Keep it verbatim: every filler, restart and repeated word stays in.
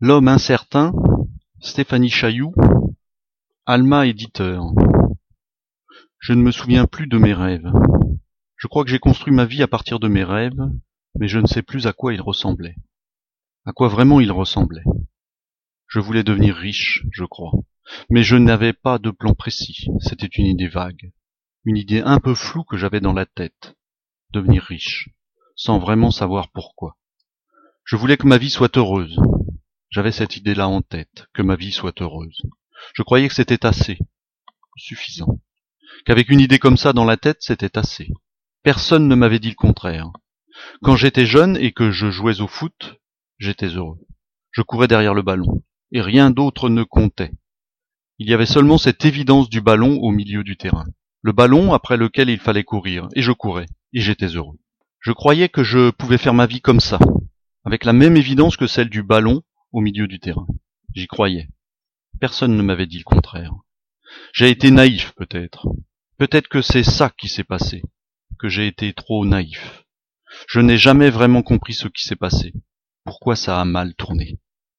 L'homme incertain, Stéphanie Chailloux, Alma éditeur. Je ne me souviens plus de mes rêves. Je crois que j'ai construit ma vie à partir de mes rêves, mais je ne sais plus à quoi ils ressemblaient. À quoi vraiment ils ressemblaient. Je voulais devenir riche, je crois, mais je n'avais pas de plan précis, c'était une idée vague, une idée un peu floue que j'avais dans la tête. Devenir riche, sans vraiment savoir pourquoi. Je voulais que ma vie soit heureuse. J'avais cette idée-là en tête, que ma vie soit heureuse. Je croyais que c'était assez, suffisant. Qu'avec une idée comme ça dans la tête, c'était assez. Personne ne m'avait dit le contraire. Quand j'étais jeune et que je jouais au foot, j'étais heureux. Je courais derrière le ballon, et rien d'autre ne comptait. Il y avait seulement cette évidence du ballon au milieu du terrain. Le ballon après lequel il fallait courir, et je courais, et j'étais heureux. Je croyais que je pouvais faire ma vie comme ça, avec la même évidence que celle du ballon au milieu du terrain. J'y croyais. Personne ne m'avait dit le contraire. J'ai été naïf, peut-être. Peut-être que c'est ça qui s'est passé, que j'ai été trop naïf. Je n'ai jamais vraiment compris ce qui s'est passé, pourquoi ça a mal tourné.